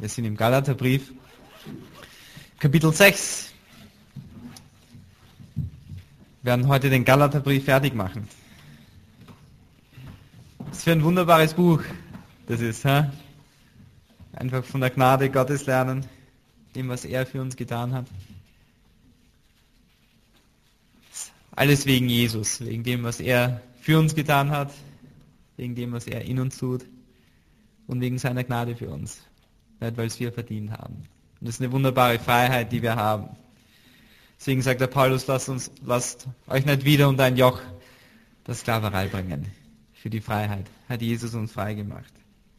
Wir sind im Galaterbrief, Kapitel 6. Wir werden heute den Galaterbrief fertig machen. Was für ein wunderbares Buch das ist. Einfach von der Gnade Gottes lernen, dem, was er für uns getan hat. Alles wegen Jesus, wegen dem, was er für uns getan hat, wegen dem, was er in uns tut und wegen seiner Gnade für uns. Nicht, weil es wir verdient haben. Und das ist eine wunderbare Freiheit, die wir haben. Deswegen sagt der Paulus, lasst euch nicht wieder unter ein Joch der Sklaverei bringen. Für die Freiheit hat Jesus uns frei gemacht.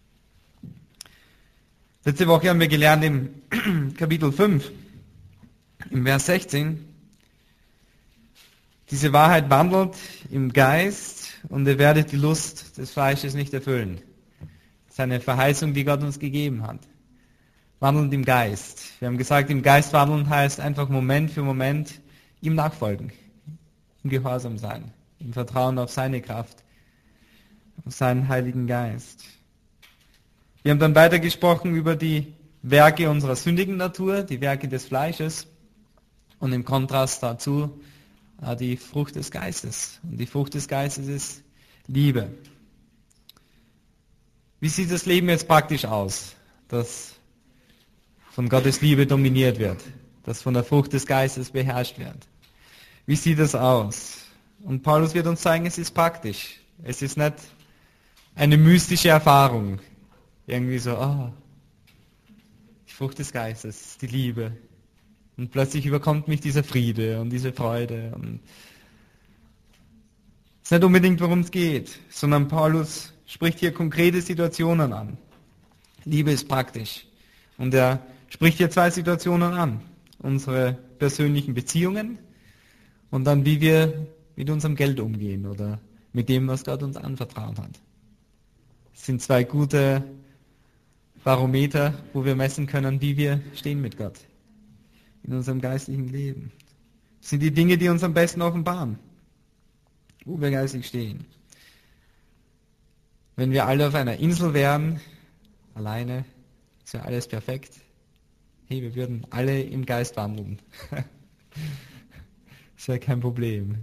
Letzte Woche haben wir gelernt im Kapitel 5, im Vers 16, diese Wahrheit wandelt im Geist und ihr werdet die Lust des Fleisches nicht erfüllen. Das ist eine Verheißung, die Gott uns gegeben hat. Wandelnd im Geist. Wir haben gesagt, im Geist wandeln heißt einfach Moment für Moment ihm nachfolgen, im Gehorsam sein, im Vertrauen auf seine Kraft, auf seinen Heiligen Geist. Wir haben dann weitergesprochen über die Werke unserer sündigen Natur, die Werke des Fleisches und im Kontrast dazu die Frucht des Geistes. Und die Frucht des Geistes ist Liebe. Wie sieht das Leben jetzt praktisch aus, das von Gottes Liebe dominiert wird, das von der Frucht des Geistes beherrscht wird? Wie sieht das aus? Und Paulus wird uns zeigen, es ist praktisch. Es ist nicht eine mystische Erfahrung. Irgendwie so, die Frucht des Geistes, die Liebe. Und plötzlich überkommt mich dieser Friede und diese Freude. Und es ist nicht unbedingt, worum es geht, sondern Paulus spricht hier konkrete Situationen an. Liebe ist praktisch. Und er spricht hier zwei Situationen an. Unsere persönlichen Beziehungen und dann, wie wir mit unserem Geld umgehen oder mit dem, was Gott uns anvertraut hat. Das sind zwei gute Barometer, wo wir messen können, wie wir stehen mit Gott in unserem geistlichen Leben. Das sind die Dinge, die uns am besten offenbaren, wo wir geistlich stehen. Wenn wir alle auf einer Insel wären, alleine, ist ja alles perfekt. Hey, wir würden alle im Geist wandeln. Das wäre kein Problem.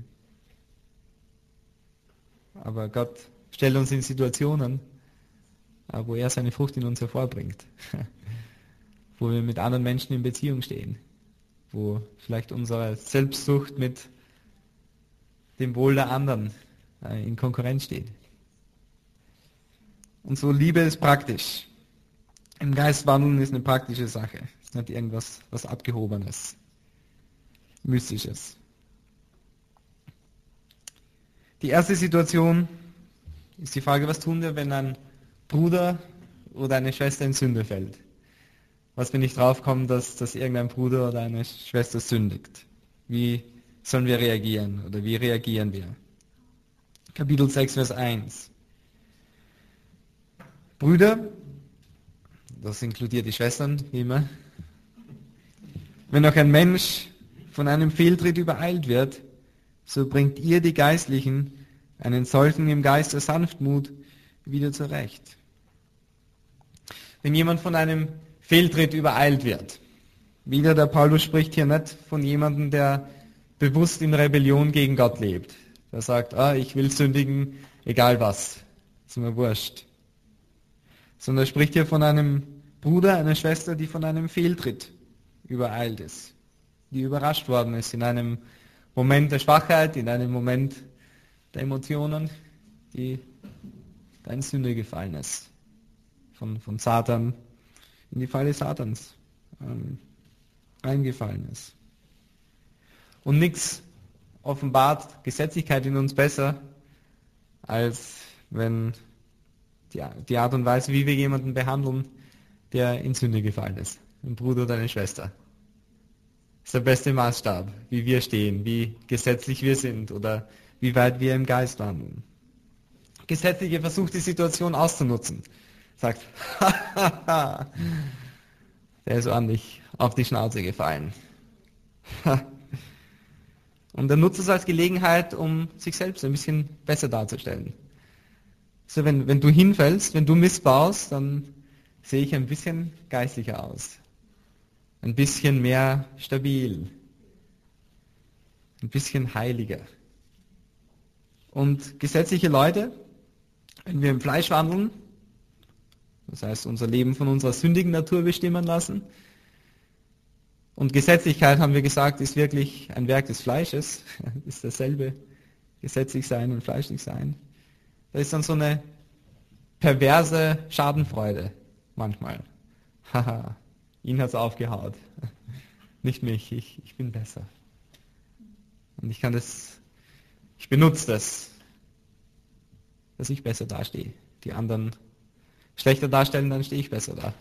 Aber Gott stellt uns in Situationen, wo er seine Frucht in uns hervorbringt. Wo wir mit anderen Menschen in Beziehung stehen. Wo vielleicht unsere Selbstsucht mit dem Wohl der anderen in Konkurrenz steht. Und so Liebe ist praktisch. Im Geist wandeln ist eine praktische Sache. Es ist nicht irgendwas was Abgehobenes, Mystisches. Die erste Situation ist die Frage, was tun wir, wenn ein Bruder oder eine Schwester in Sünde fällt? Was, wenn ich draufkomme, dass irgendein Bruder oder eine Schwester sündigt? Wie sollen wir reagieren oder wie reagieren wir? Kapitel 6, Vers 1. Brüder, das inkludiert die Schwestern, wie immer, wenn auch ein Mensch von einem Fehltritt übereilt wird, so bringt ihr, die Geistlichen, einen solchen im Geist der Sanftmut wieder zurecht. Wenn jemand von einem Fehltritt übereilt wird, wieder der Paulus spricht hier nicht von jemandem, der bewusst in Rebellion gegen Gott lebt. Der sagt, ich will sündigen, egal was, ist mir wurscht. Sondern er spricht hier von einem Bruder, einer Schwester, die von einem Fehltritt übereilt ist, die überrascht worden ist in einem Moment der Schwachheit, in einem Moment der Emotionen, die da in Sünde gefallen ist, von Satan in die Falle Satans reingefallen ist. Und nichts offenbart Gesetzlichkeit in uns besser, als wenn die Art und Weise, wie wir jemanden behandeln, der in Sünde gefallen ist. Ein Bruder oder eine Schwester. Das ist der beste Maßstab, wie wir stehen, wie gesetzlich wir sind oder wie weit wir im Geist wandeln. Gesetzliche versucht die Situation auszunutzen. Sagt, der ist ordentlich auf die Schnauze gefallen. Und er nutzt es als Gelegenheit, um sich selbst ein bisschen besser darzustellen. So, wenn du hinfällst, wenn du missbaust, dann sehe ich ein bisschen geistlicher aus. Ein bisschen mehr stabil. Ein bisschen heiliger. Und gesetzliche Leute, wenn wir im Fleisch wandeln, das heißt unser Leben von unserer sündigen Natur bestimmen lassen, und Gesetzlichkeit, haben wir gesagt, ist wirklich ein Werk des Fleisches, ist dasselbe, gesetzlich sein und fleischlich sein. Da ist dann so eine perverse Schadenfreude manchmal. Haha, ihn hat's aufgehaut, nicht mich, ich bin besser. Und ich benutze das, dass ich besser dastehe. Die anderen schlechter darstellen, dann stehe ich besser da.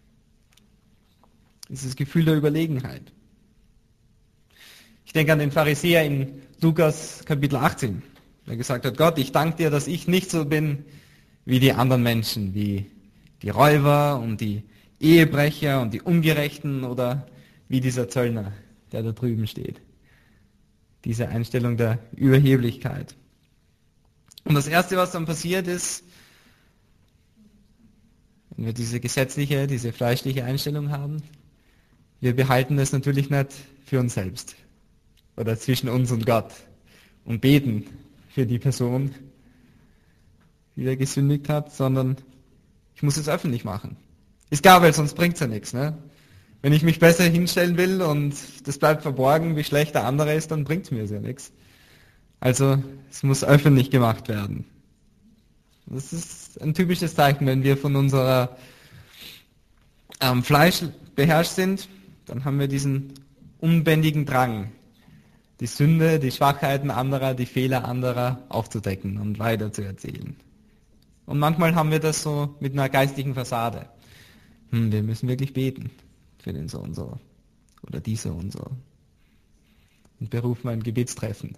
Dieses Gefühl der Überlegenheit. Ich denke an den Pharisäer in Lukas Kapitel 18, der gesagt hat, Gott, ich danke dir, dass ich nicht so bin wie die anderen Menschen, wie die Räuber und die Ehebrecher und die Ungerechten oder wie dieser Zöllner, der da drüben steht. Diese Einstellung der Überheblichkeit. Und das Erste, was dann passiert ist, wenn wir diese gesetzliche, diese fleischliche Einstellung haben, wir behalten es natürlich nicht für uns selbst oder zwischen uns und Gott und beten für die Person, die da gesündigt hat, sondern ich muss es öffentlich machen. Ist klar, weil sonst bringt es ja nichts. Ne? Wenn ich mich besser hinstellen will und das bleibt verborgen, wie schlecht der andere ist, dann bringt es mir ja nichts. Also es muss öffentlich gemacht werden. Das ist ein typisches Zeichen, wenn wir von unserer Fleisch beherrscht sind, dann haben wir diesen unbändigen Drang, die Sünde, die Schwachheiten anderer, die Fehler anderer aufzudecken und weiterzuerzählen. Und manchmal haben wir das so mit einer geistlichen Fassade. Wir müssen wirklich beten für den so und so oder die so und so. Und berufen ein Gebetstreffen.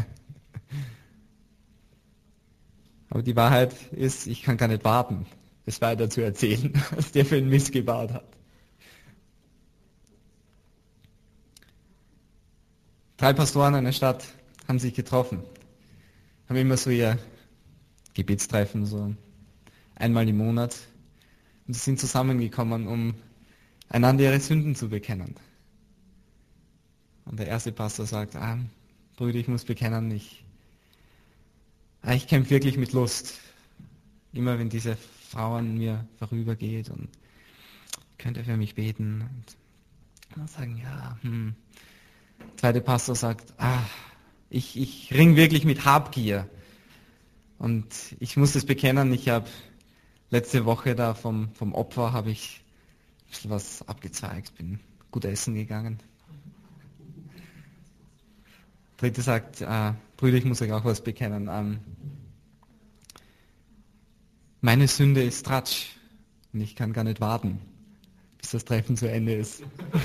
Aber die Wahrheit ist, ich kann gar nicht warten, es weiter zu erzählen, was der für einen Mist gebaut hat. 3 Pastoren einer Stadt haben sich getroffen, haben immer so ihr Gebetstreffen, so einmal im Monat. Und sie sind zusammengekommen, um einander ihre Sünden zu bekennen. Und der erste Pastor sagt, Brüder, ich muss bekennen, ich kämpfe wirklich mit Lust. Immer wenn diese Frau an mir vorübergeht und könnt ihr für mich beten. Und dann sagen, Der zweite Pastor sagt, ich ring wirklich mit Habgier. Und ich muss das bekennen, ich habe letzte Woche da vom Opfer habe ich ein bisschen was abgezeigt, bin gut essen gegangen. Dritte sagt, Brüder, ich muss euch auch was bekennen. Meine Sünde ist Tratsch und ich kann gar nicht warten, bis das Treffen zu Ende ist.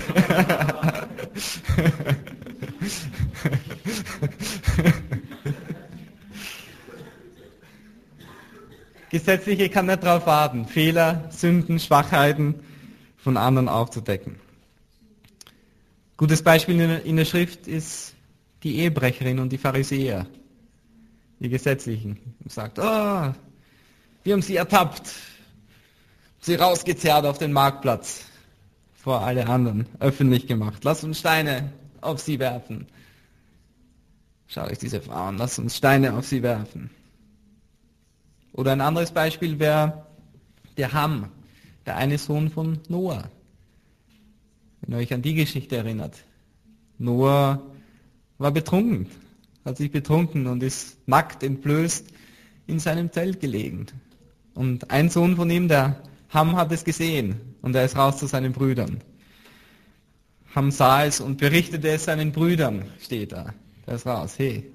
Gesetzliche kann nicht darauf warten, Fehler, Sünden, Schwachheiten von anderen aufzudecken. Gutes Beispiel in der Schrift ist die Ehebrecherin und die Pharisäer, die Gesetzlichen. Und sagt, wir haben sie ertappt, sie rausgezerrt auf den Marktplatz, vor alle anderen, öffentlich gemacht. Lasst uns Steine auf sie werfen. Schaut euch diese Frauen, lasst uns Steine auf sie werfen. Oder ein anderes Beispiel wäre der Ham, der eine Sohn von Noah. Wenn ihr euch an die Geschichte erinnert. Noah war betrunken, hat sich betrunken und ist nackt, entblößt in seinem Zelt gelegen. Und ein Sohn von ihm, der Ham, hat es gesehen und er ist raus zu seinen Brüdern. Ham sah es und berichtete es seinen Brüdern, steht da. Der ist raus, hey.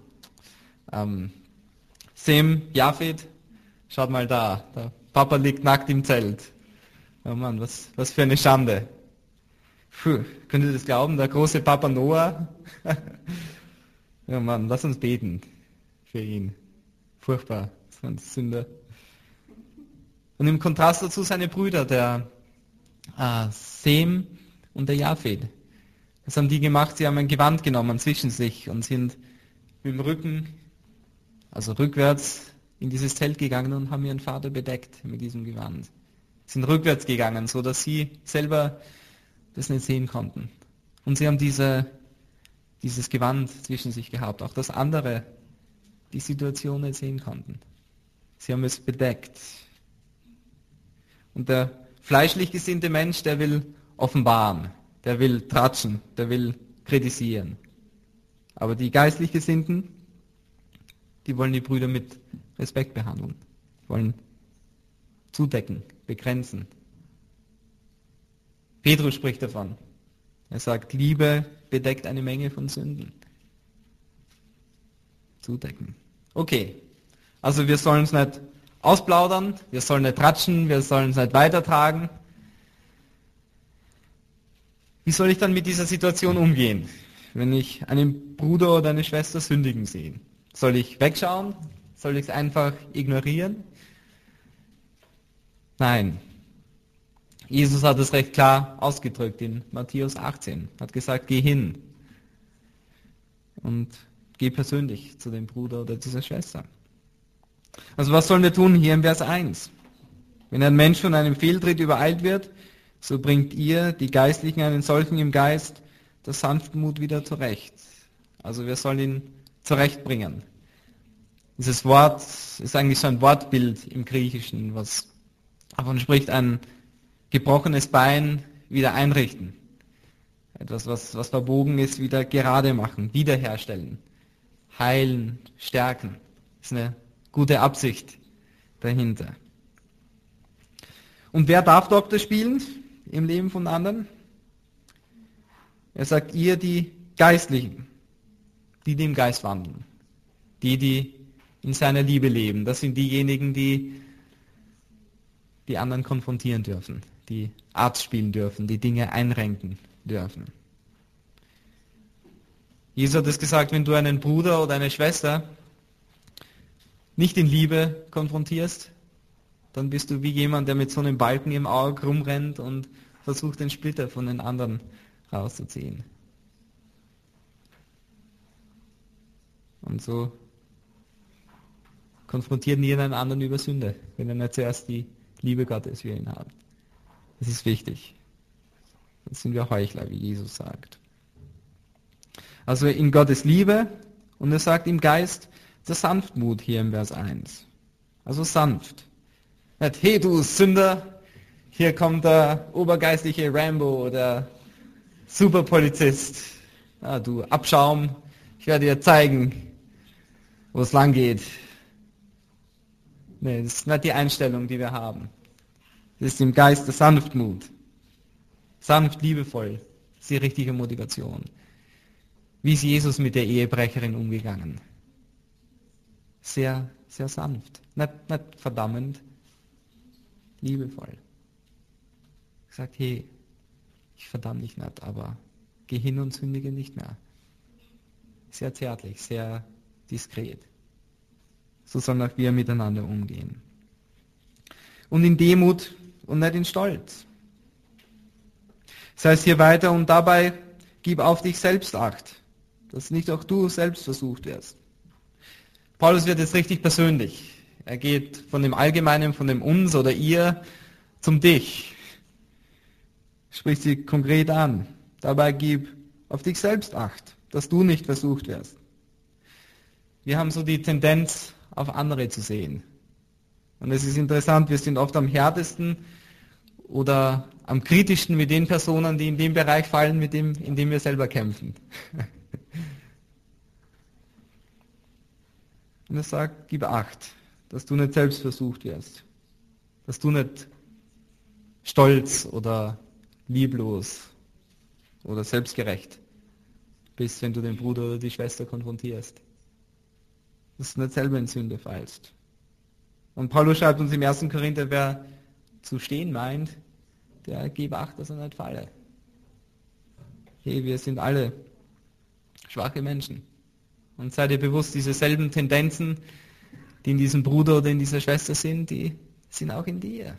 Sem, Japhet, schaut mal da, der Papa liegt nackt im Zelt. Oh Mann, was für eine Schande. Könnt ihr das glauben, der große Papa Noah? Ja Mann, lass uns beten für ihn. Furchtbar, so ein Sünder. Und im Kontrast dazu seine Brüder, der Sem und der Japhet. Was haben die gemacht? Sie haben ein Gewand genommen zwischen sich und sind mit dem Rücken, also rückwärts, in dieses Zelt gegangen und haben ihren Vater bedeckt mit diesem Gewand. sind rückwärts gegangen, so dass sie selber das nicht sehen konnten. Und sie haben dieses Gewand zwischen sich gehabt, auch dass andere die Situation nicht sehen konnten. Sie haben es bedeckt. Und der fleischlich gesinnte Mensch, der will offenbaren, der will tratschen, der will kritisieren. Aber die geistlich Gesinnten, die wollen die Brüder mit Respekt behandeln, wollen zudecken, begrenzen. Petrus spricht davon. Er sagt, Liebe bedeckt eine Menge von Sünden. Zudecken. Okay, also wir sollen es nicht ausplaudern, wir sollen nicht tratschen, wir sollen es nicht weitertragen. Wie soll ich dann mit dieser Situation umgehen, wenn ich einen Bruder oder eine Schwester sündigen sehe? Soll ich wegschauen? Soll ich es einfach ignorieren? Nein. Jesus hat es recht klar ausgedrückt in Matthäus 18. Hat gesagt, geh hin und geh persönlich zu dem Bruder oder dieser Schwester. Also was sollen wir tun hier im Vers 1? Wenn ein Mensch von einem Fehltritt übereilt wird, so bringt ihr, die Geistlichen, einen solchen im Geist, der Sanftmut wieder zurecht. Also wir sollen ihn zurechtbringen. Dieses Wort ist eigentlich so ein Wortbild im Griechischen, was davon spricht, ein gebrochenes Bein wieder einrichten. Etwas, was verbogen ist, wieder gerade machen, wiederherstellen, heilen, stärken. Das ist eine gute Absicht dahinter. Und wer darf Doktor spielen im Leben von anderen? Er sagt, ihr die Geistlichen, die im Geist wandeln, die in seiner Liebe leben. Das sind diejenigen, die anderen konfrontieren dürfen, die Arzt spielen dürfen, die Dinge einrenken dürfen. Jesus hat es gesagt, wenn du einen Bruder oder eine Schwester nicht in Liebe konfrontierst, dann bist du wie jemand, der mit so einem Balken im Auge rumrennt und versucht, den Splitter von den anderen rauszuziehen. Und so konfrontieren die einen anderen über Sünde, wenn er nicht zuerst die Liebe Gottes für ihn hat. Das ist wichtig. Sonst sind wir Heuchler, wie Jesus sagt. Also in Gottes Liebe, und er sagt im Geist der Sanftmut hier im Vers 1. Also sanft. Nicht, hey du Sünder, hier kommt der obergeistliche Rambo, der Superpolizist. Ja, du Abschaum, ich werde dir zeigen, wo es lang geht. Nee, das ist nicht die Einstellung, die wir haben. Das ist im Geist der Sanftmut. Sanft, liebevoll. Das ist die richtige Motivation. Wie ist Jesus mit der Ehebrecherin umgegangen? Sehr, sehr sanft. Nicht verdammend, liebevoll. Er sagt, hey, ich verdamme dich nicht, aber geh hin und sündige nicht mehr. Sehr zärtlich, sehr diskret. So sollen auch wir miteinander umgehen. Und in Demut und nicht in Stolz. Das heißt hier weiter, und dabei gib auf dich selbst Acht, dass nicht auch du selbst versucht wirst. Paulus wird jetzt richtig persönlich. Er geht von dem Allgemeinen, von dem Uns oder Ihr zum Dich. Spricht sie konkret an. Dabei gib auf dich selbst Acht, dass du nicht versucht wirst. Wir haben so die Tendenz, auf andere zu sehen. Und es ist interessant, wir sind oft am härtesten oder am kritischsten mit den Personen, die in dem Bereich fallen, in dem wir selber kämpfen. Und er sagt, gib Acht, dass du nicht selbst versucht wirst. Dass du nicht stolz oder lieblos oder selbstgerecht bist, wenn du den Bruder oder die Schwester konfrontierst. Dass du nicht selber in Sünde fallst. Und Paulus schreibt uns im 1. Korinther, wer zu stehen meint, der gebe Acht, dass er nicht falle. Hey, wir sind alle schwache Menschen. Und sei dir bewusst, diese selben Tendenzen, die in diesem Bruder oder in dieser Schwester sind, die sind auch in dir.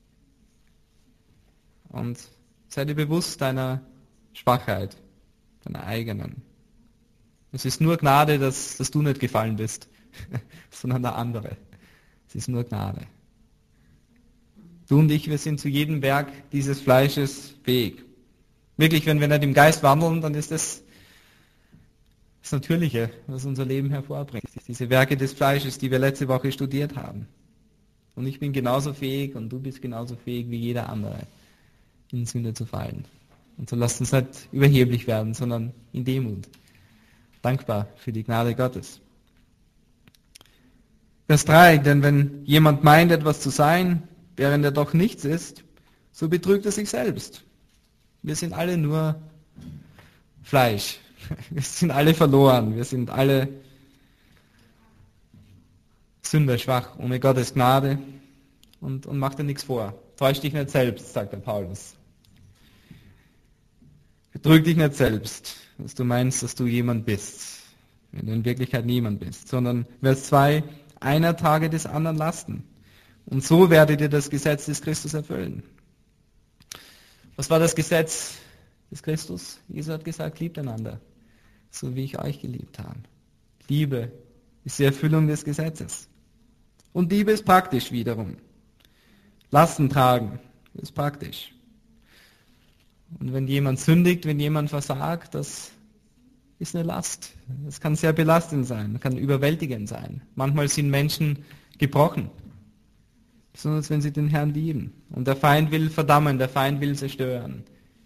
Und sei dir bewusst deiner Schwachheit, deiner eigenen. Es ist nur Gnade, dass du nicht gefallen bist, sondern der andere. Es ist nur Gnade. Du und ich, wir sind zu jedem Werk dieses Fleisches fähig. Wirklich, wenn wir nicht im Geist wandeln, dann ist das Natürliche, was unser Leben hervorbringt. Diese Werke des Fleisches, die wir letzte Woche studiert haben. Und ich bin genauso fähig und du bist genauso fähig wie jeder andere, in Sünde zu fallen. Und so lasst uns nicht überheblich werden, sondern in Demut. Dankbar für die Gnade Gottes. Vers 3, denn wenn jemand meint, etwas zu sein, während er doch nichts ist, so betrügt er sich selbst. Wir sind alle nur Fleisch. Wir sind alle verloren. Wir sind alle Sünder, schwach, ohne Gottes Gnade und mach dir nichts vor. Täusch dich nicht selbst, sagt der Paulus. Betrüg dich nicht selbst, dass du meinst, dass du jemand bist, wenn du in Wirklichkeit niemand bist, sondern Vers 2, einer trage des anderen Lasten. Und so werdet ihr das Gesetz des Christus erfüllen. Was war das Gesetz des Christus? Jesus hat gesagt, liebt einander, so wie ich euch geliebt habe. Liebe ist die Erfüllung des Gesetzes. Und Liebe ist praktisch wiederum. Lasten tragen ist praktisch. Und wenn jemand sündigt, wenn jemand versagt, das ist eine Last. Das kann sehr belastend sein, kann überwältigend sein. Manchmal sind Menschen gebrochen, besonders wenn sie den Herrn lieben. Und der Feind will verdammen, der Feind will zerstören.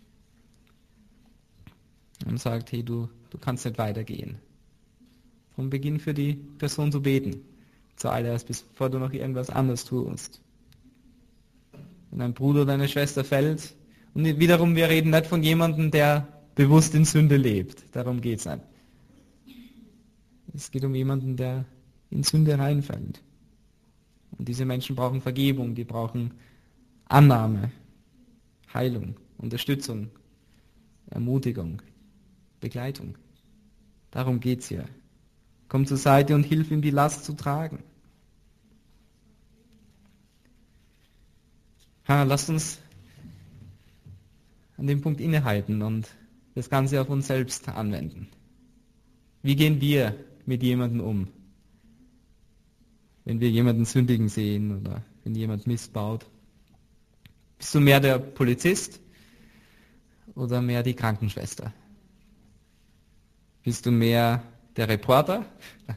Und sagt, hey, du kannst nicht weitergehen. Darum beginn für die Person zu beten, zuallererst, bevor du noch irgendwas anderes tust. Wenn ein Bruder oder eine Schwester fällt, und wiederum, wir reden nicht von jemandem, der bewusst in Sünde lebt. Darum geht es nicht. Es geht um jemanden, der in Sünde reinfällt. Und diese Menschen brauchen Vergebung, die brauchen Annahme, Heilung, Unterstützung, Ermutigung, Begleitung. Darum geht es hier. Komm zur Seite und hilf ihm, die Last zu tragen. Lasst uns an dem Punkt innehalten und das Ganze auf uns selbst anwenden. Wie gehen wir mit jemandem um, wenn wir jemanden sündigen sehen oder wenn jemand Mist baut? Bist du mehr der Polizist oder mehr die Krankenschwester? Bist du mehr der Reporter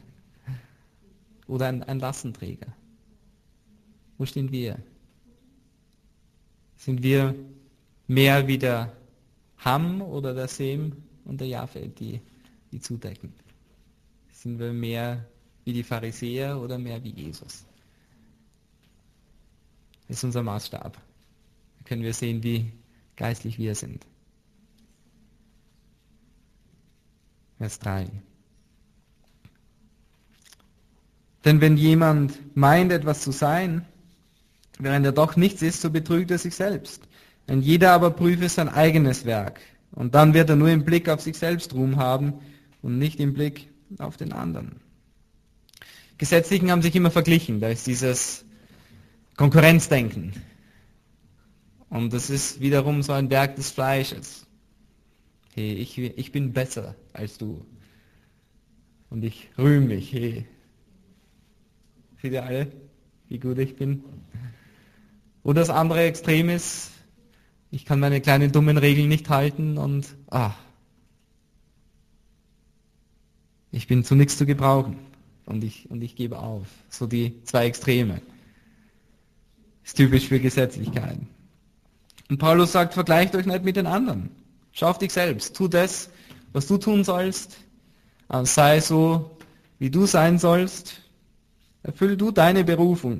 oder ein Lastenträger? Wo stehen wir? Sind wir mehr wie der Ham oder der Sem und der Japhet, die zudecken? Sind wir mehr wie die Pharisäer oder mehr wie Jesus? Das ist unser Maßstab. Da können wir sehen, wie geistlich wir sind. Vers 3. Denn wenn jemand meint, etwas zu sein, während er doch nichts ist, so betrügt er sich selbst. Denn jeder aber prüfe sein eigenes Werk. Und dann wird er nur im Blick auf sich selbst Ruhm haben und nicht im Blick auf den anderen. Gesetzlichen haben sich immer verglichen. Da ist dieses Konkurrenzdenken. Und das ist wiederum so ein Werk des Fleisches. Hey, ich bin besser als du. Und ich rühme mich. Hey, seht ihr alle, wie gut ich bin? Oder das andere Extrem ist, ich kann meine kleinen dummen Regeln nicht halten und ich bin zu nichts zu gebrauchen und ich gebe auf. So die zwei Extreme. Ist typisch für Gesetzlichkeiten. Und Paulus sagt, vergleicht euch nicht mit den anderen. Schau auf dich selbst. Tu das, was du tun sollst. Sei so, wie du sein sollst. Erfüll du deine Berufung.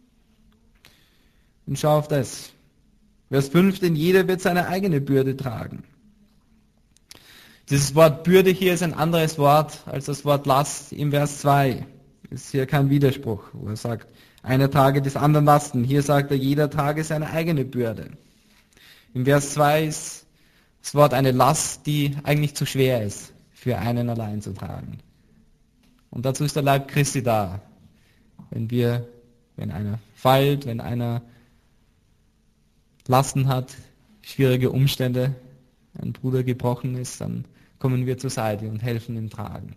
Und schau auf das. Vers 5, denn jeder wird seine eigene Bürde tragen. Dieses Wort Bürde hier ist ein anderes Wort als das Wort Last im Vers 2. Ist hier kein Widerspruch, wo er sagt, einer trage des anderen Lasten. Hier sagt er, jeder trage seine eigene Bürde. Im Vers 2 ist das Wort eine Last, die eigentlich zu schwer ist, für einen allein zu tragen. Und dazu ist der Leib Christi da. Wenn einer fällt, wenn einer Lasten hat, schwierige Umstände, ein Bruder gebrochen ist, dann kommen wir zur Seite und helfen ihm tragen.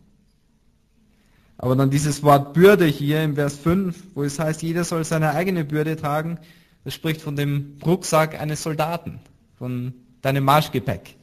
Aber dann dieses Wort Bürde hier im Vers 5, wo es heißt, jeder soll seine eigene Bürde tragen, Das spricht von dem Rucksack eines Soldaten, von deinem Marschgepäck.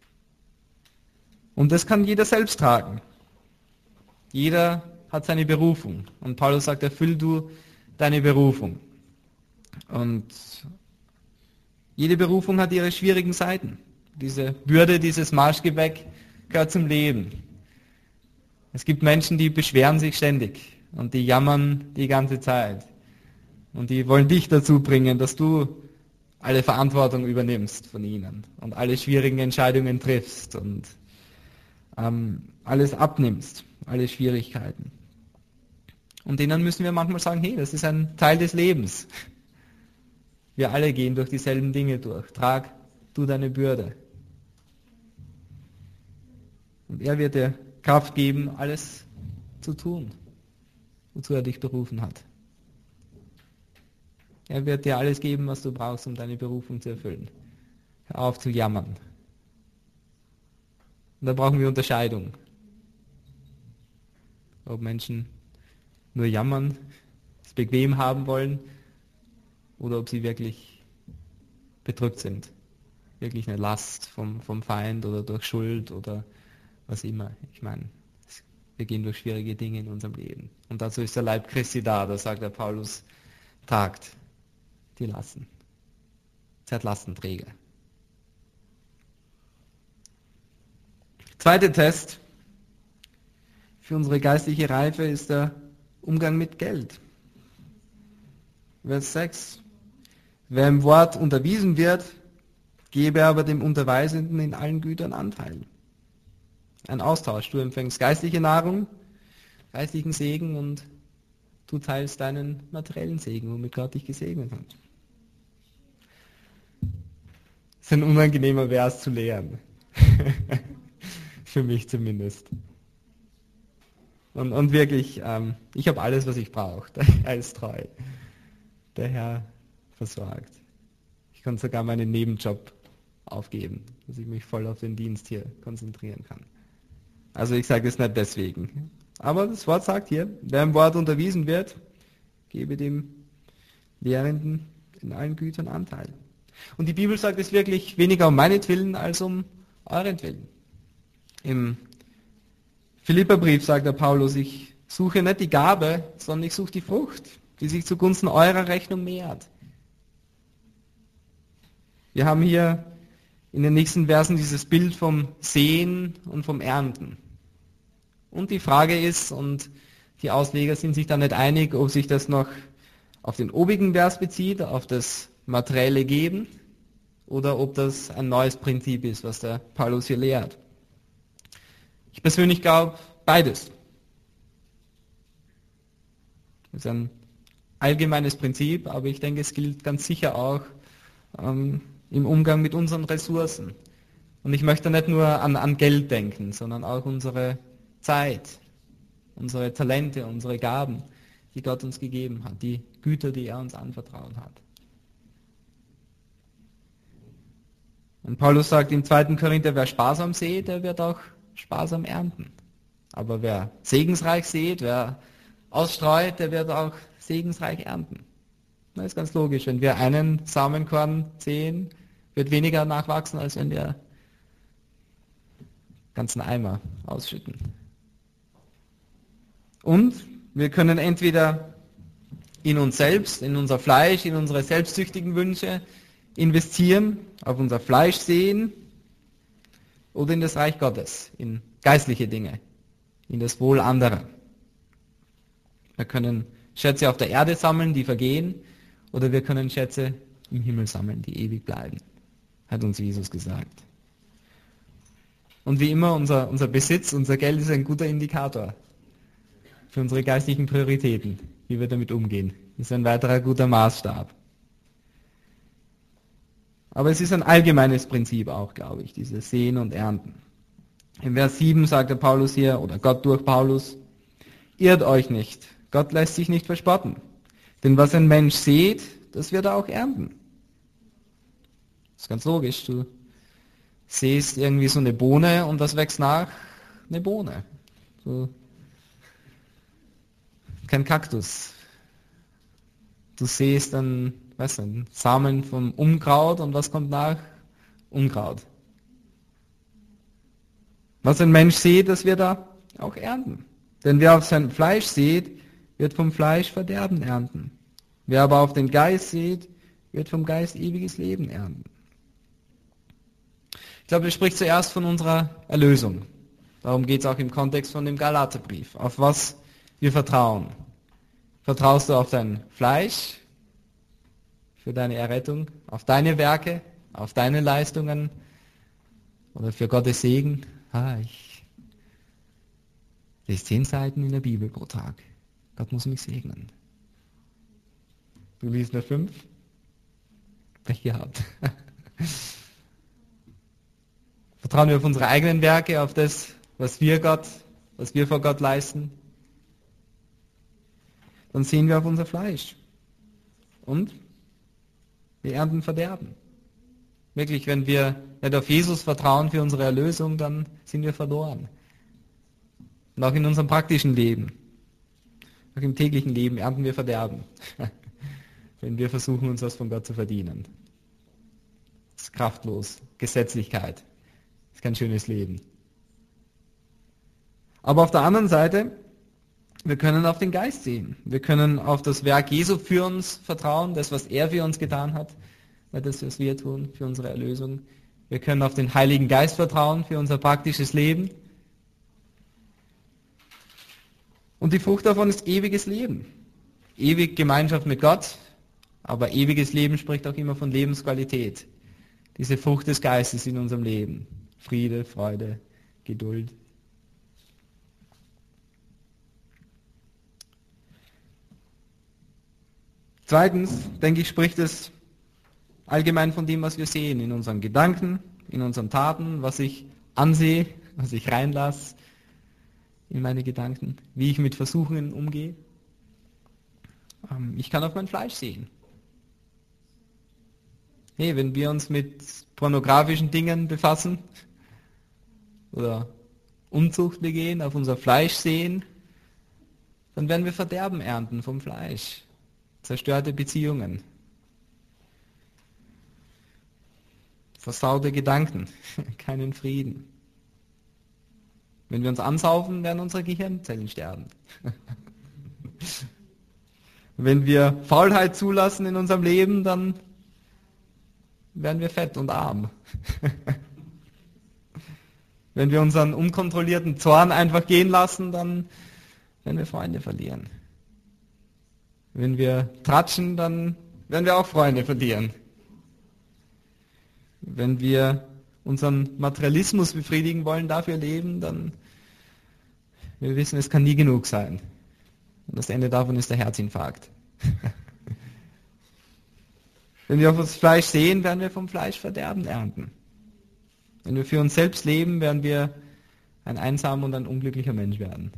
Und das kann jeder selbst tragen. Jeder hat seine Berufung. Und Paulus sagt, erfüll du deine Berufung. Und jede Berufung hat ihre schwierigen Seiten. Diese Bürde, dieses Marschgepäck gehört zum Leben. Es gibt Menschen, die beschweren sich ständig und die jammern die ganze Zeit. Und die wollen dich dazu bringen, dass du alle Verantwortung übernimmst von ihnen und alle schwierigen Entscheidungen triffst und alles abnimmst, alle Schwierigkeiten. Und denen müssen wir manchmal sagen, hey, das ist ein Teil des Lebens. Wir alle gehen durch dieselben Dinge durch. Trag du deine Bürde. Und er wird dir Kraft geben, alles zu tun, wozu er dich berufen hat. Er wird dir alles geben, was du brauchst, um deine Berufung zu erfüllen. Hör auf zu jammern. Und da brauchen wir Unterscheidung. Ob Menschen nur jammern, es bequem haben wollen, oder ob sie wirklich bedrückt sind. Wirklich eine Last vom Feind oder durch Schuld oder was immer. Ich meine, wir gehen durch schwierige Dinge in unserem Leben. Und dazu ist der Leib Christi da sagt der Paulus, tragt die Lasten. Seid Lastenträger. Zweiter Test für unsere geistliche Reife ist der Umgang mit Geld. Vers 6. Wer im Wort unterwiesen wird, gebe aber dem Unterweisenden in allen Gütern Anteil. Ein Austausch. Du empfängst geistliche Nahrung, geistlichen Segen und du teilst deinen materiellen Segen, womit Gott dich gesegnet hat. Das ist ein unangenehmer Vers zu lehren. Für mich zumindest. Und wirklich, ich habe alles, was ich brauche. Er ist treu. Der Herr versorgt. Ich kann sogar meinen Nebenjob aufgeben, dass ich mich voll auf den Dienst hier konzentrieren kann. Also ich sage es nicht deswegen. Aber das Wort sagt hier, wer im Wort unterwiesen wird, gebe dem Lehrenden in allen Gütern Anteil. Und die Bibel sagt es wirklich weniger um meinetwillen als um eurentwillen. Im Philipperbrief sagt der Paulus, ich suche nicht die Gabe, sondern ich suche die Frucht, die sich zugunsten eurer Rechnung mehrt. Wir haben hier in den nächsten Versen dieses Bild vom Säen und vom Ernten. Und die Frage ist, und die Ausleger sind sich da nicht einig, ob sich das noch auf den obigen Vers bezieht, auf das materielle Geben, oder ob das ein neues Prinzip ist, was der Paulus hier lehrt. Ich persönlich glaube, beides. Das ist ein allgemeines Prinzip, aber ich denke, es gilt ganz sicher auch im Umgang mit unseren Ressourcen. Und ich möchte nicht nur an Geld denken, sondern auch unsere Zeit, unsere Talente, unsere Gaben, die Gott uns gegeben hat, die Güter, die er uns anvertraut hat. Und Paulus sagt im 2. Korinther, wer sparsam sät, der wird auch sparsam ernten. Aber wer segensreich sät, wer ausstreut, der wird auch segensreich ernten. Das ist ganz logisch. Wenn wir einen Samenkorn säen, wird weniger nachwachsen, als wenn wir ganzen Eimer ausschütten. Und wir können entweder in uns selbst, in unser Fleisch, in unsere selbstsüchtigen Wünsche investieren, auf unser Fleisch sehen, oder in das Reich Gottes, in geistliche Dinge, in das Wohl anderer. Wir können Schätze auf der Erde sammeln, die vergehen, oder wir können Schätze im Himmel sammeln, die ewig bleiben, hat uns Jesus gesagt. Und wie immer, unser Besitz, unser Geld ist ein guter Indikator für unsere geistlichen Prioritäten, wie wir damit umgehen. Das ist ein weiterer guter Maßstab. Aber es ist ein allgemeines Prinzip auch, glaube ich, dieses Säen und Ernten. Im Vers 7 sagt der Paulus hier, oder Gott durch Paulus, irrt euch nicht, Gott lässt sich nicht verspotten. Denn was ein Mensch sät, das wird er auch ernten. Das ist ganz logisch, du säst irgendwie so eine Bohne und was wächst nach? Eine Bohne. So. Kein Kaktus. Du säst ein weißt du, Samen vom Unkraut und was kommt nach? Unkraut. Was ein Mensch sieht, das wird er auch ernten. Denn wer auf sein Fleisch sieht, wird vom Fleisch Verderben ernten. Wer aber auf den Geist sieht, wird vom Geist ewiges Leben ernten. Ich glaube, er spricht zuerst von unserer Erlösung. Darum geht es auch im Kontext von dem Galaterbrief. Auf was wir vertrauen. Vertraust du auf dein Fleisch für deine Errettung, auf deine Werke, auf deine Leistungen oder für Gottes Segen? Ich lese 10 Seiten in der Bibel pro Tag. Gott muss mich segnen. Du liest nur 5? Pech gehabt. Vertrauen wir auf unsere eigenen Werke, auf das, was wir vor Gott leisten? Dann sehen wir auf unser Fleisch. Und wir ernten Verderben. Wirklich, wenn wir nicht auf Jesus vertrauen für unsere Erlösung, dann sind wir verloren. Und auch in unserem praktischen Leben, auch im täglichen Leben ernten wir Verderben, wenn wir versuchen, uns was von Gott zu verdienen. Das ist kraftlos. Gesetzlichkeit. Das ist kein schönes Leben. Aber auf der anderen Seite, wir können auf den Geist sehen. Wir können auf das Werk Jesu für uns vertrauen, das, was er für uns getan hat, nicht das, was wir tun für unsere Erlösung. Wir können auf den Heiligen Geist vertrauen für unser praktisches Leben. Und die Frucht davon ist ewiges Leben. Ewig Gemeinschaft mit Gott, aber ewiges Leben spricht auch immer von Lebensqualität. Diese Frucht des Geistes in unserem Leben. Friede, Freude, Geduld. Zweitens, denke ich, spricht es allgemein von dem, was wir sehen, in unseren Gedanken, in unseren Taten, was ich ansehe, was ich reinlasse in meine Gedanken, wie ich mit Versuchungen umgehe. Ich kann auf mein Fleisch sehen. Hey, wenn wir uns mit pornografischen Dingen befassen oder Unzucht begehen, auf unser Fleisch sehen, dann werden wir Verderben ernten vom Fleisch. Zerstörte Beziehungen. Versaute Gedanken. Keinen Frieden. Wenn wir uns ansaufen, werden unsere Gehirnzellen sterben. Wenn wir Faulheit zulassen in unserem Leben, dann werden wir fett und arm. Wenn wir unseren unkontrollierten Zorn einfach gehen lassen, dann werden wir Freunde verlieren. Wenn wir tratschen, dann werden wir auch Freunde verlieren. Wenn wir unseren Materialismus befriedigen wollen, dafür leben, dann wir wissen, es kann nie genug sein. Und das Ende davon ist der Herzinfarkt. Wenn wir auf das Fleisch sehen, werden wir vom Fleisch Verderben ernten. Wenn wir für uns selbst leben, werden wir ein einsamer und ein unglücklicher Mensch werden.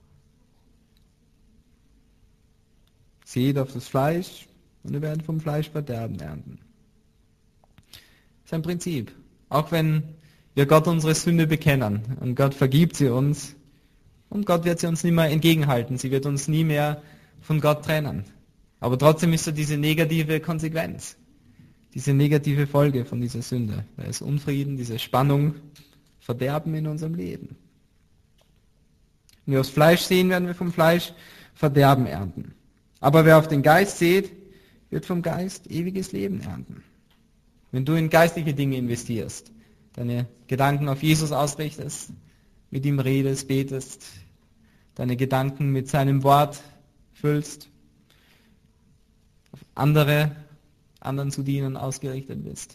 Seht auf das Fleisch und wir werden vom Fleisch Verderben ernten. Das ist ein Prinzip. Auch wenn wir Gott unsere Sünde bekennen und Gott vergibt sie uns und Gott wird sie uns nie mehr entgegenhalten. Sie wird uns nie mehr von Gott trennen. Aber trotzdem ist da diese negative Konsequenz, diese negative Folge von dieser Sünde. Da ist Unfrieden, diese Spannung, Verderben in unserem Leben. Wenn wir aufs Fleisch sehen, werden wir vom Fleisch Verderben ernten. Aber wer auf den Geist sieht, wird vom Geist ewiges Leben ernten. Wenn du in geistliche Dinge investierst, deine Gedanken auf Jesus ausrichtest, mit ihm redest, betest, deine Gedanken mit seinem Wort füllst, auf anderen zu dienen ausgerichtet bist,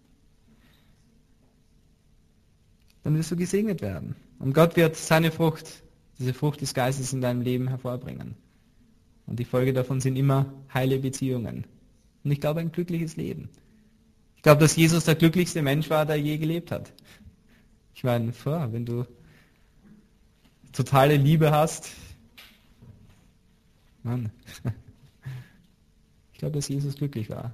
dann wirst du gesegnet werden. Und Gott wird seine Frucht, diese Frucht des Geistes in deinem Leben hervorbringen. Und die Folge davon sind immer heile Beziehungen. Und ich glaube, ein glückliches Leben. Ich glaube, dass Jesus der glücklichste Mensch war, der je gelebt hat. Ich meine, wenn du totale Liebe hast, Mann, ich glaube, dass Jesus glücklich war.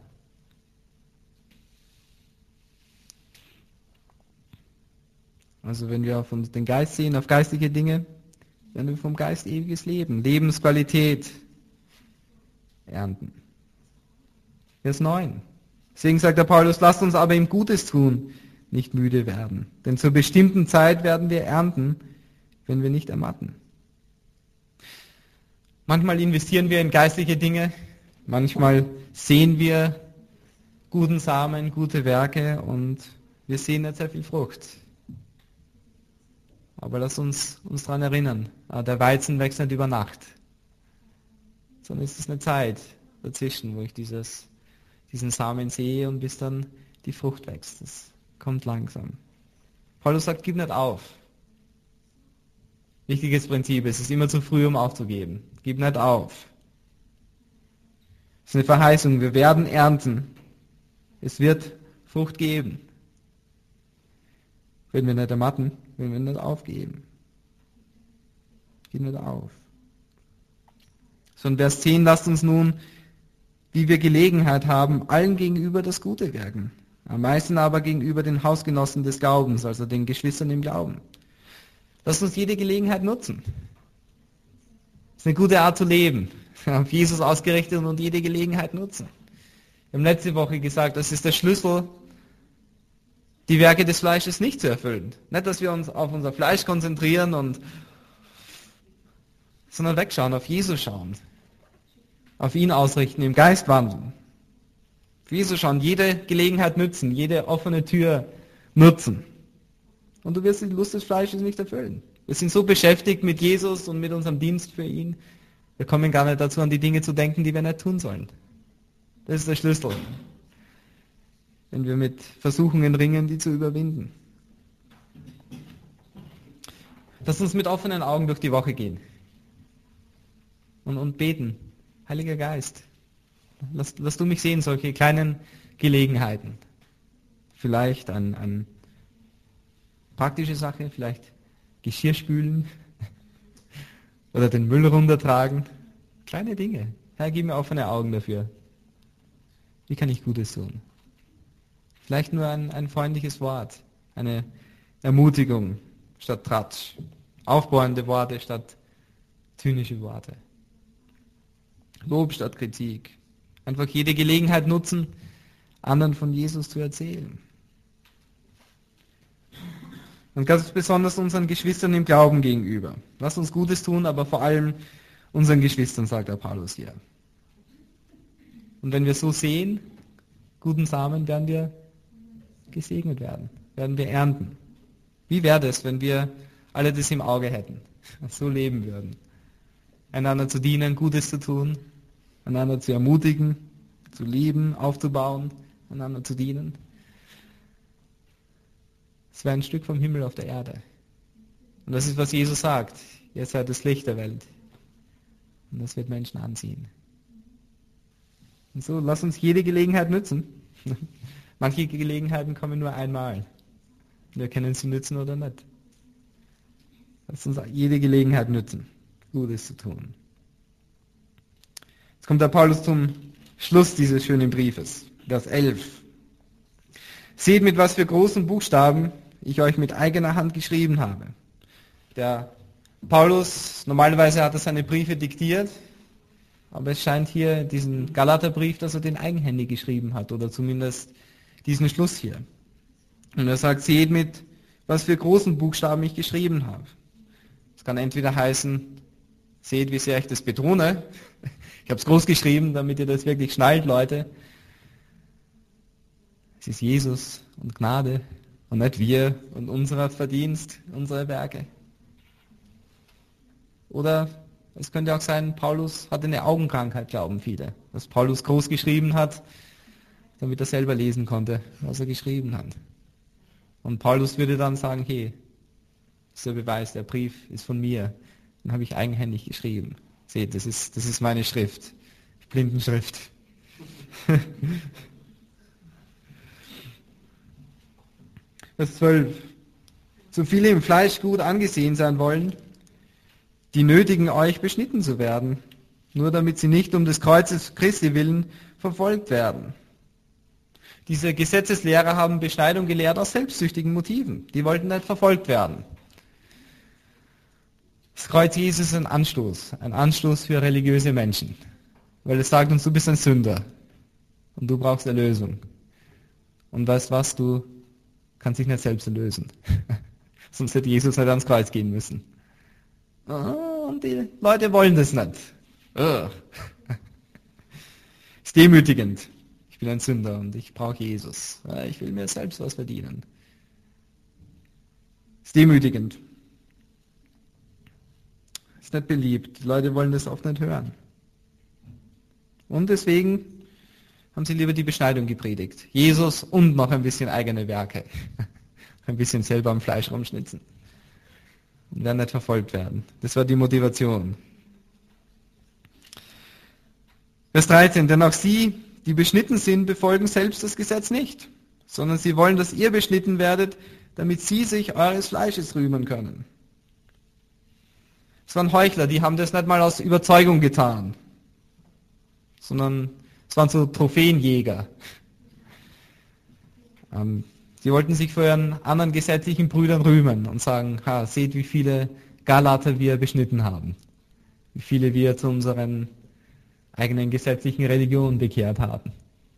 Also wenn wir auf den Geist sehen, auf geistliche Dinge, werden wir vom Geist ewiges Leben, Lebensqualität ernten. Vers 9. Deswegen sagt der Paulus, lasst uns aber ihm Gutes tun, nicht müde werden. Denn zur bestimmten Zeit werden wir ernten, wenn wir nicht ermatten. Manchmal investieren wir in geistliche Dinge, manchmal sehen wir guten Samen, gute Werke und wir sehen nicht sehr viel Frucht. Aber lass uns daran erinnern, der Weizen wächst nicht über Nacht, sondern es ist eine Zeit dazwischen, wo ich diesen Samen sehe und bis dann die Frucht wächst. Das kommt langsam. Paulus sagt, gib nicht auf. Wichtiges Prinzip, es ist immer zu früh, um aufzugeben. Gib nicht auf. Es ist eine Verheißung, wir werden ernten. Es wird Frucht geben. Wenn wir nicht ermatten, wenn wir nicht aufgeben. Gib nicht auf. So in Vers 10 lasst uns nun, wie wir Gelegenheit haben, allen gegenüber das Gute wirken. Am meisten aber gegenüber den Hausgenossen des Glaubens, also den Geschwistern im Glauben. Lasst uns jede Gelegenheit nutzen. Das ist eine gute Art zu leben. Auf Jesus ausgerichtet und jede Gelegenheit nutzen. Wir haben letzte Woche gesagt, das ist der Schlüssel, die Werke des Fleisches nicht zu erfüllen. Nicht, dass wir uns auf unser Fleisch konzentrieren, sondern wegschauen, auf Jesus schauen. Auf ihn ausrichten, im Geist wandeln. Auf Jesus schauen, jede Gelegenheit nutzen, jede offene Tür nutzen. Und du wirst die Lust des Fleisches nicht erfüllen. Wir sind so beschäftigt mit Jesus und mit unserem Dienst für ihn, wir kommen gar nicht dazu, an die Dinge zu denken, die wir nicht tun sollen. Das ist der Schlüssel, wenn wir mit Versuchungen ringen, die zu überwinden. Lass uns mit offenen Augen durch die Woche gehen und beten. Heiliger Geist, lass du mich sehen, solche kleinen Gelegenheiten. Vielleicht eine praktische Sache, vielleicht Geschirr spülen oder den Müll runtertragen. Kleine Dinge. Herr, gib mir offene Augen dafür. Wie kann ich Gutes tun? Vielleicht nur ein freundliches Wort, eine Ermutigung statt Tratsch, aufbauende Worte statt zynische Worte, Lob statt Kritik. Einfach jede Gelegenheit nutzen, anderen von Jesus zu erzählen. Und ganz besonders unseren Geschwistern im Glauben gegenüber. Lass uns Gutes tun, aber vor allem unseren Geschwistern, sagt der Paulus hier. Und wenn wir so sehen, guten Samen, werden wir gesegnet werden, werden wir ernten. Wie wäre es, wenn wir alle das im Auge hätten, so leben würden? Einander zu dienen, Gutes zu tun, einander zu ermutigen, zu lieben, aufzubauen, einander zu dienen. Es wäre ein Stück vom Himmel auf der Erde. Und das ist, was Jesus sagt. Ihr seid das Licht der Welt. Und das wird Menschen anziehen. Und so, lass uns jede Gelegenheit nützen. Manche Gelegenheiten kommen nur einmal. Wir können sie nützen oder nicht. Lass uns jede Gelegenheit nützen, Gutes zu tun. Jetzt kommt der Paulus zum Schluss dieses schönen Briefes, Vers 11. Seht, mit was für großen Buchstaben ich euch mit eigener Hand geschrieben habe. Der Paulus, normalerweise hat er seine Briefe diktiert, aber es scheint hier diesen Galaterbrief, dass er den eigenhändig geschrieben hat, oder zumindest diesen Schluss hier. Und er sagt, seht, mit was für großen Buchstaben ich geschrieben habe. Das kann entweder heißen, seht, wie sehr ich das betone. Ich habe es groß geschrieben, damit ihr das wirklich schnallt, Leute. Es ist Jesus und Gnade und nicht wir und unser Verdienst, unsere Werke. Oder es könnte auch sein, Paulus hatte eine Augenkrankheit, glauben viele. Dass Paulus groß geschrieben hat, damit er selber lesen konnte, was er geschrieben hat. Und Paulus würde dann sagen, hey, das ist der Beweis, der Brief ist von mir. Den habe ich eigenhändig geschrieben. Seht, das ist meine Schrift. Blindenschrift. Vers 12. So viele im Fleisch gut angesehen sein wollen, die nötigen euch, beschnitten zu werden, nur damit sie nicht um des Kreuzes Christi willen verfolgt werden. Diese Gesetzeslehrer haben Beschneidung gelehrt aus selbstsüchtigen Motiven. Die wollten nicht verfolgt werden. Das Kreuz Jesus ist ein Anstoß für religiöse Menschen, weil es sagt uns, du bist ein Sünder. Und du brauchst Erlösung. Und weißt was, du kannst dich nicht selbst erlösen. Sonst hätte Jesus nicht ans Kreuz gehen müssen. Und die Leute wollen das nicht. Ist demütigend. Ich bin ein Sünder und ich brauche Jesus. Ich will mir selbst was verdienen. Ist demütigend. Ist nicht beliebt. Die Leute wollen das oft nicht hören. Und deswegen haben sie lieber die Beschneidung gepredigt. Jesus und noch ein bisschen eigene Werke. Ein bisschen selber am Fleisch rumschnitzen. Und werden nicht verfolgt werden. Das war die Motivation. Vers 13. Denn auch sie, die beschnitten sind, befolgen selbst das Gesetz nicht, sondern sie wollen, dass ihr beschnitten werdet, damit sie sich eures Fleisches rühmen können. Es waren Heuchler, die haben das nicht mal aus Überzeugung getan, sondern es waren so Trophäenjäger. Sie wollten sich vor ihren anderen gesetzlichen Brüdern rühmen und sagen, seht, wie viele Galater wir beschnitten haben, wie viele wir zu unseren eigenen gesetzlichen Religion bekehrt haben.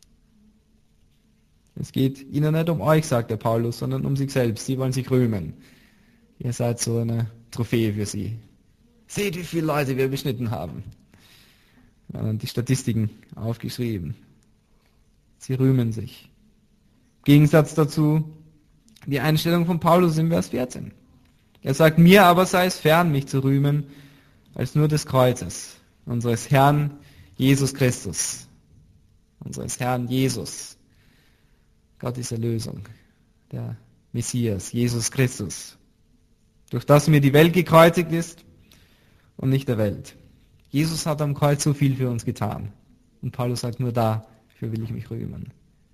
Es geht ihnen nicht um euch, sagt der Paulus, sondern um sich selbst. Sie wollen sich rühmen. Ihr seid so eine Trophäe für sie. Seht, wie viele Leute wir beschnitten haben. Und die Statistiken aufgeschrieben. Sie rühmen sich. Im Gegensatz dazu die Einstellung von Paulus im Vers 14. Er sagt, mir aber sei es fern, mich zu rühmen, als nur des Kreuzes, unseres Herrn Jesus Christus, unseres Herrn Jesus. Gott ist Erlösung, der Messias, Jesus Christus, durch das mir die Welt gekreuzigt ist und nicht der Welt. Jesus hat am Kreuz so viel für uns getan. Und Paulus sagt, nur dafür will ich mich rühmen.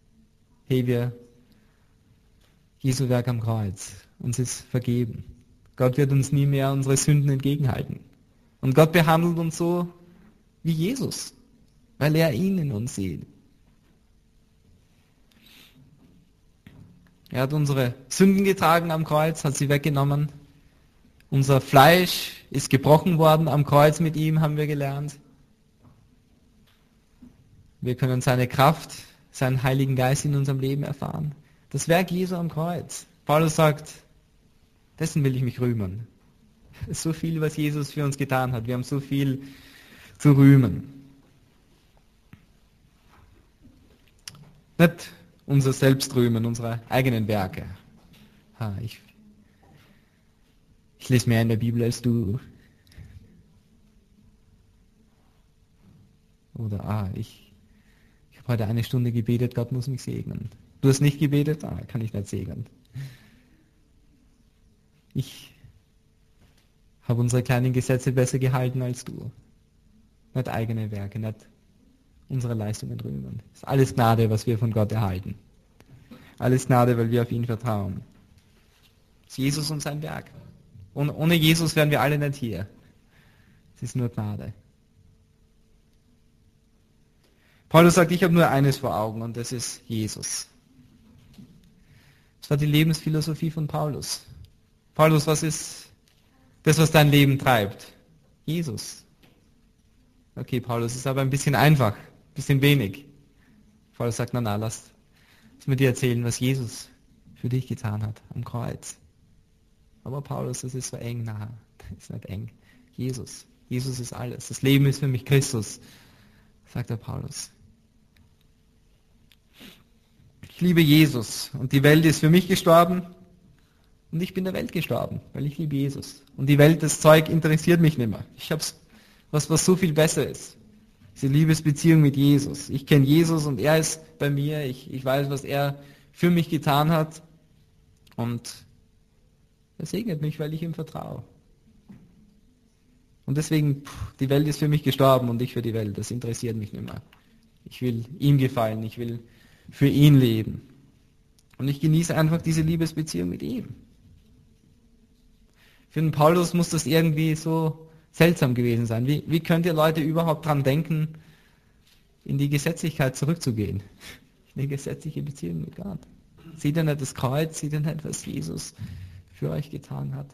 Jesu Werk am Kreuz, uns ist vergeben. Gott wird uns nie mehr unsere Sünden entgegenhalten. Und Gott behandelt uns so wie Jesus, weil er ihn in uns sieht. Er hat unsere Sünden getragen am Kreuz, hat sie weggenommen. Unser Fleisch ist gebrochen worden am Kreuz mit ihm, haben wir gelernt. Wir können seine Kraft, seinen Heiligen Geist in unserem Leben erfahren. Das Werk Jesu am Kreuz. Paulus sagt, dessen will ich mich rühmen. Es ist so viel, was Jesus für uns getan hat. Wir haben so viel zu rühmen. Nicht unser Selbstrühmen, unsere eigenen Werke. Ich lese mehr in der Bibel als du. Oder ich habe heute 1 Stunde gebetet, Gott muss mich segnen. Du hast nicht gebetet, kann ich nicht segnen. Ich habe unsere kleinen Gesetze besser gehalten als du. Nicht eigene Werke, nicht unsere Leistungen rühmen. Das ist alles Gnade, was wir von Gott erhalten. Alles Gnade, weil wir auf ihn vertrauen. Das ist Jesus und sein Werk. Und ohne Jesus wären wir alle nicht hier. Es ist nur Gnade. Paulus sagt, ich habe nur eines vor Augen und das ist Jesus. Das war die Lebensphilosophie von Paulus. Paulus, was ist das, was dein Leben treibt? Jesus. Okay, Paulus, ist aber ein bisschen einfach, ein bisschen wenig. Paulus sagt, na, lass mir dir erzählen, was Jesus für dich getan hat am Kreuz. Aber Paulus, das ist so eng, das ist nicht eng. Jesus ist alles. Das Leben ist für mich Christus, sagt der Paulus. Ich liebe Jesus und die Welt ist für mich gestorben und ich bin der Welt gestorben, weil ich liebe Jesus. Und die Welt, das Zeug interessiert mich nicht mehr. Ich habe was so viel besser ist. Diese Liebesbeziehung mit Jesus. Ich kenne Jesus und er ist bei mir. Ich weiß, was er für mich getan hat. Und er segnet mich, weil ich ihm vertraue. Und deswegen, die Welt ist für mich gestorben und ich für die Welt. Das interessiert mich nicht mehr. Ich will ihm gefallen. Ich will für ihn leben. Und ich genieße einfach diese Liebesbeziehung mit ihm. Für den Paulus muss das irgendwie so seltsam gewesen sein. Wie könnt ihr Leute überhaupt dran denken, in die Gesetzlichkeit zurückzugehen? In die gesetzliche Beziehung mit Gott. Seht ihr nicht das Kreuz? Seht ihr nicht, was Jesus für euch getan hat?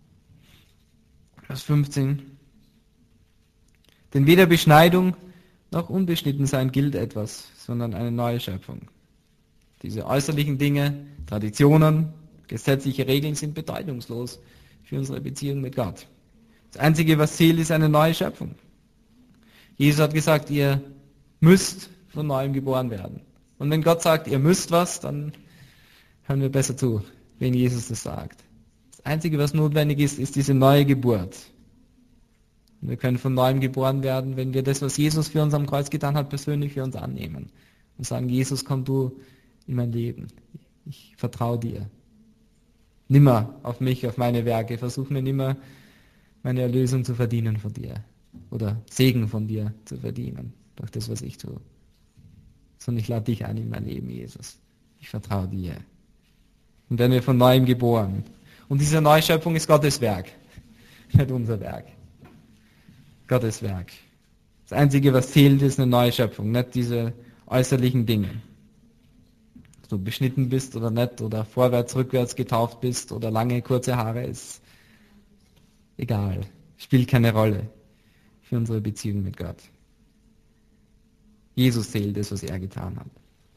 Vers 15. Denn weder Beschneidung noch unbeschnitten sein gilt etwas, sondern eine neue Schöpfung. Diese äußerlichen Dinge, Traditionen, gesetzliche Regeln sind bedeutungslos für unsere Beziehung mit Gott. Das Einzige, was zählt, ist eine neue Schöpfung. Jesus hat gesagt, ihr müsst von neuem geboren werden. Und wenn Gott sagt, ihr müsst was, dann hören wir besser zu, wenn Jesus das sagt. Das Einzige, was notwendig ist, ist diese neue Geburt. Und wir können von neuem geboren werden, wenn wir das, was Jesus für uns am Kreuz getan hat, persönlich für uns annehmen. Und sagen, Jesus, komm du in mein Leben. Ich vertraue dir. Nimmer auf mich, auf meine Werke. Versuch mir nimmer, meine Erlösung zu verdienen von dir. Oder Segen von dir zu verdienen, durch das, was ich tue. Sondern ich lade dich ein in mein Leben, Jesus. Ich vertraue dir. Und werden wir von neuem geboren. Und diese Neuschöpfung ist Gottes Werk, nicht unser Werk. Gottes Werk. Das Einzige, was zählt, ist eine neue Schöpfung, nicht diese äußerlichen Dinge. Ob du beschnitten bist oder nicht, oder vorwärts, rückwärts getauft bist, oder lange, kurze Haare, ist egal. Spielt keine Rolle für unsere Beziehung mit Gott. Jesus zählt das, was er getan hat.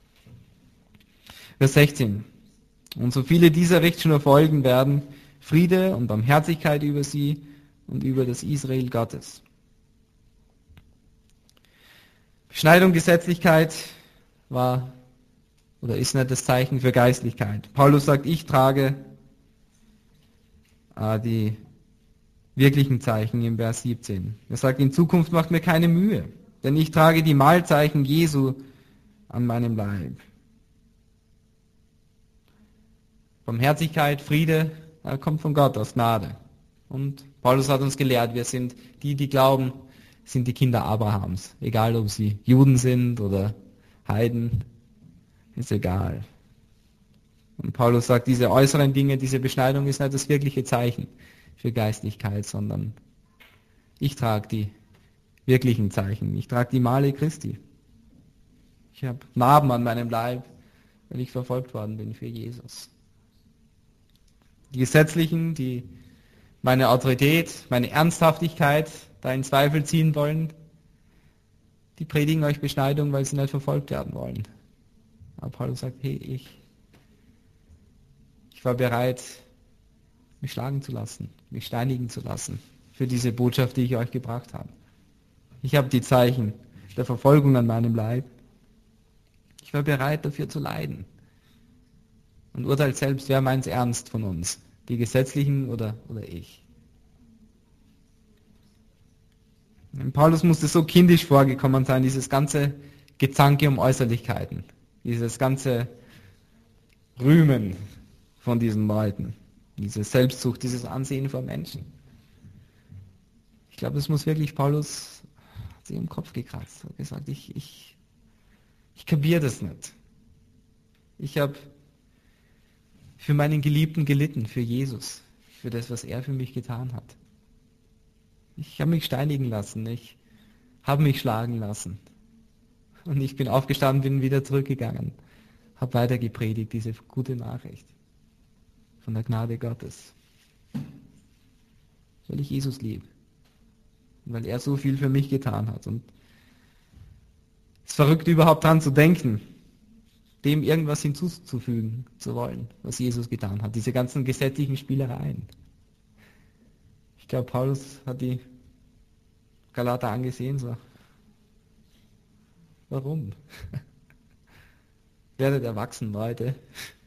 Vers 16. Und so viele dieser Richtschnur folgen werden, Friede und Barmherzigkeit über sie und über das Israel Gottes. Beschneidung, Gesetzlichkeit war oder ist nicht das Zeichen für Geistlichkeit. Paulus sagt, ich trage die wirklichen Zeichen im Vers 17. Er sagt, in Zukunft macht mir keine Mühe, denn ich trage die Malzeichen Jesu an meinem Leib. Barmherzigkeit, Friede, kommt von Gott aus Gnade. Und Paulus hat uns gelehrt, wir sind die glauben, sind die Kinder Abrahams. Egal, ob sie Juden sind oder Heiden, ist egal. Und Paulus sagt, diese äußeren Dinge, diese Beschneidung ist nicht das wirkliche Zeichen für Geistlichkeit, sondern ich trage die wirklichen Zeichen. Ich trage die Male Christi. Ich habe Narben an meinem Leib, weil ich verfolgt worden bin für Jesus. Die Gesetzlichen, die meine Autorität, meine Ernsthaftigkeit da in Zweifel ziehen wollen, die predigen euch Beschneidung, weil sie nicht verfolgt werden wollen. Aber Paulus sagt, hey, ich war bereit, mich schlagen zu lassen, mich steinigen zu lassen für diese Botschaft, die ich euch gebracht habe. Ich habe die Zeichen der Verfolgung an meinem Leib. Ich war bereit, dafür zu leiden. Und urteilt selbst, wer meint es ernst von uns? Die Gesetzlichen oder ich? Und Paulus musste so kindisch vorgekommen sein, dieses ganze Gezanke um Äußerlichkeiten, dieses ganze Rühmen von diesen Leuten, diese Selbstsucht, dieses Ansehen vor Menschen. Ich glaube, das muss wirklich Paulus sich im Kopf gekratzt. Er hat gesagt, ich kapiere das nicht. Ich habe für meinen Geliebten gelitten, für Jesus, für das, was er für mich getan hat. Ich habe mich steinigen lassen, ich habe mich schlagen lassen. Und ich bin aufgestanden, bin wieder zurückgegangen, habe weiter gepredigt, diese gute Nachricht von der Gnade Gottes. Weil ich Jesus liebe. Und weil er so viel für mich getan hat. Und es ist verrückt, überhaupt dran zu denken, dem irgendwas hinzuzufügen zu wollen, was Jesus getan hat. Diese ganzen gesetzlichen Spielereien. Ich glaube, Paulus hat die Galater angesehen, so. Warum? Werdet erwachsen, Leute.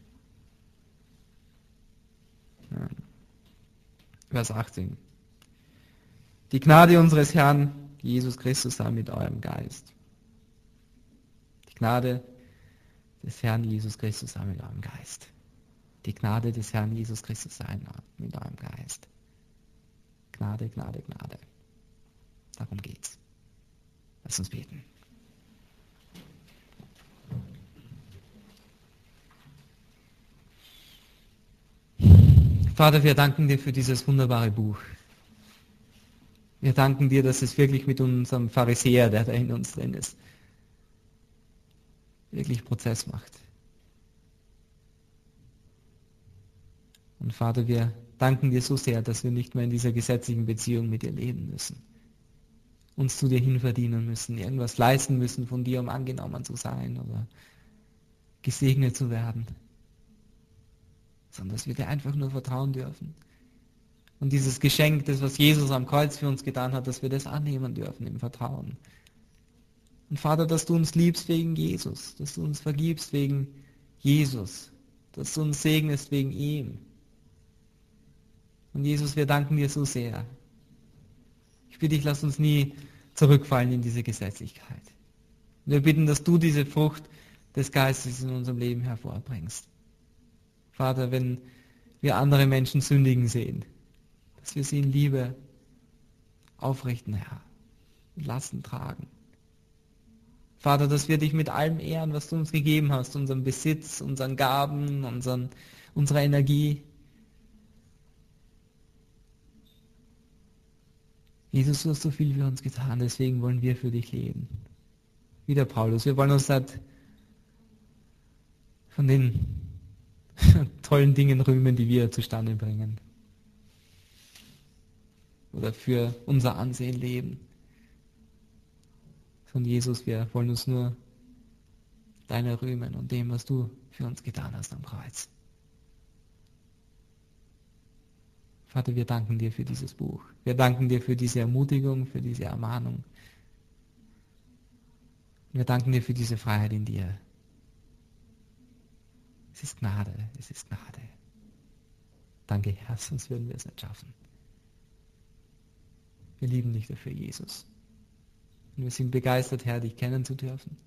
Ja. Vers 18. Die Gnade unseres Herrn Jesus Christus sei mit eurem Geist. Die Gnade des Herrn Jesus Christus sei mit eurem Geist. Die Gnade des Herrn Jesus Christus sei mit eurem Geist. Gnade, Gnade, Gnade. Darum geht's. Lass uns beten. Vater, wir danken dir für dieses wunderbare Buch. Wir danken dir, dass es wirklich mit unserem Pharisäer, der da in uns drin ist, wirklich Prozess macht. Und Vater, wir danken dir so sehr, dass wir nicht mehr in dieser gesetzlichen Beziehung mit dir leben müssen. uns zu dir hin verdienen müssen, irgendwas leisten müssen von dir, um angenommen zu sein oder gesegnet zu werden, sondern dass wir dir einfach nur vertrauen dürfen. Und dieses Geschenk, das was Jesus am Kreuz für uns getan hat, dass wir das annehmen dürfen im Vertrauen. Und Vater, dass du uns liebst wegen Jesus, dass du uns vergibst wegen Jesus, dass du uns segnest wegen ihm. Und Jesus, wir danken dir so sehr. Ich bitte dich, lass uns nie zurückfallen in diese Gesetzlichkeit. Wir bitten, dass du diese Frucht des Geistes in unserem Leben hervorbringst. Vater, wenn wir andere Menschen sündigen sehen, dass wir sie in Liebe aufrichten, Herr, und Lasten tragen. Vater, dass wir dich mit allem ehren, was du uns gegeben hast, unseren Besitz, unseren Gaben, unserer Energie. Jesus, du hast so viel für uns getan, deswegen wollen wir für dich leben. Wie der Paulus, wir wollen uns halt von den tollen Dingen rühmen, die wir zustande bringen. Oder für unser Ansehen leben. Sondern Jesus, wir wollen uns nur deiner rühmen und dem, was du für uns getan hast am Kreuz. Vater, wir danken dir für dieses Buch. Wir danken dir für diese Ermutigung, für diese Ermahnung. Wir danken dir für diese Freiheit in dir. Es ist Gnade, es ist Gnade. Danke, Herr, sonst würden wir es nicht schaffen. Wir lieben dich dafür, Jesus. Und wir sind begeistert, Herr, dich kennen zu dürfen.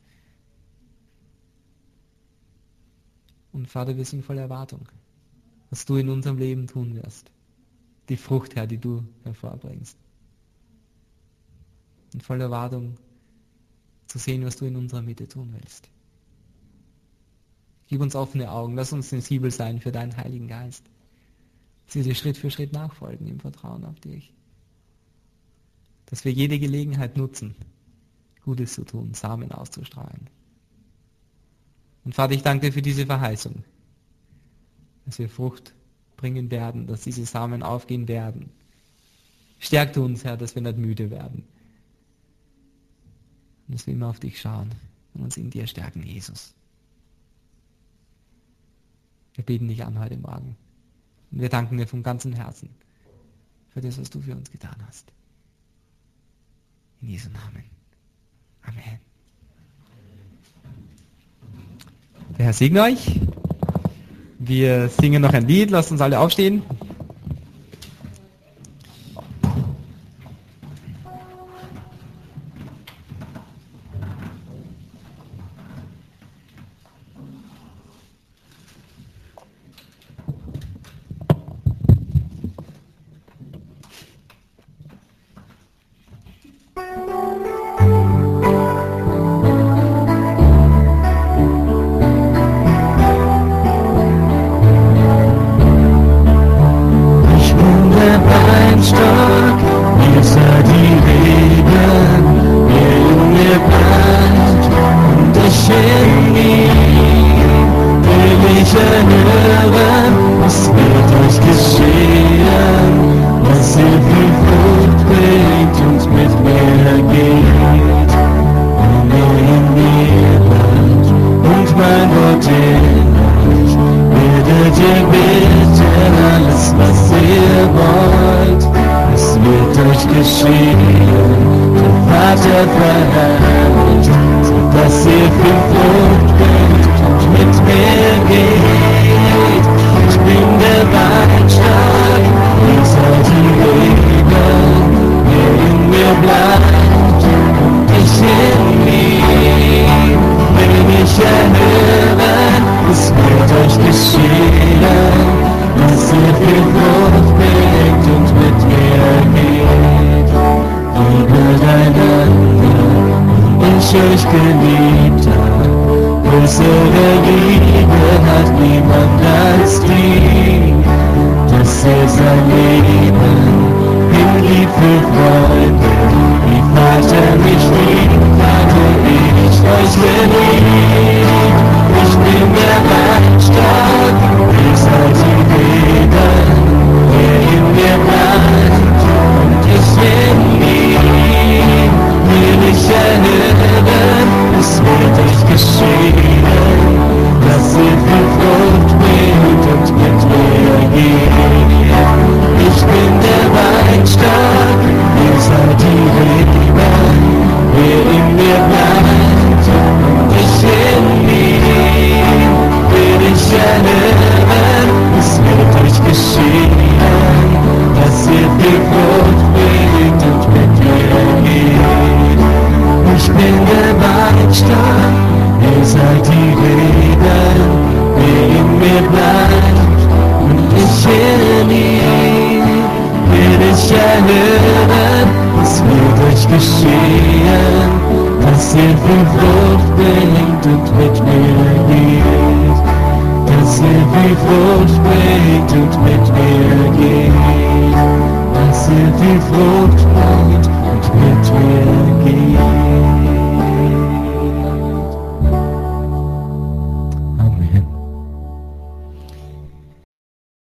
Und Vater, wir sind voller Erwartung, was du in unserem Leben tun wirst. Die Frucht, Herr, die du hervorbringst. Und voller Erwartung zu sehen, was du in unserer Mitte tun willst. Gib uns offene Augen, lass uns sensibel sein für deinen Heiligen Geist. Dass wir dir Schritt für Schritt nachfolgen im Vertrauen auf dich. Dass wir jede Gelegenheit nutzen, Gutes zu tun, Samen auszustrahlen. Und Vater, ich danke dir für diese Verheißung, dass wir Frucht bringen werden, dass diese Samen aufgehen werden. Stärk du uns, Herr, dass wir nicht müde werden. Und dass wir immer auf dich schauen und uns in dir stärken, Jesus. Wir beten dich an heute Morgen. Und wir danken dir von ganzem Herzen für das, was du für uns getan hast. In Jesu Namen. Amen. Der Herr segne euch. Wir singen noch ein Lied. Lasst uns alle aufstehen. geschehen, dass ihr viel Frucht bringt und mit mir geht, dass ihr viel Frucht bringt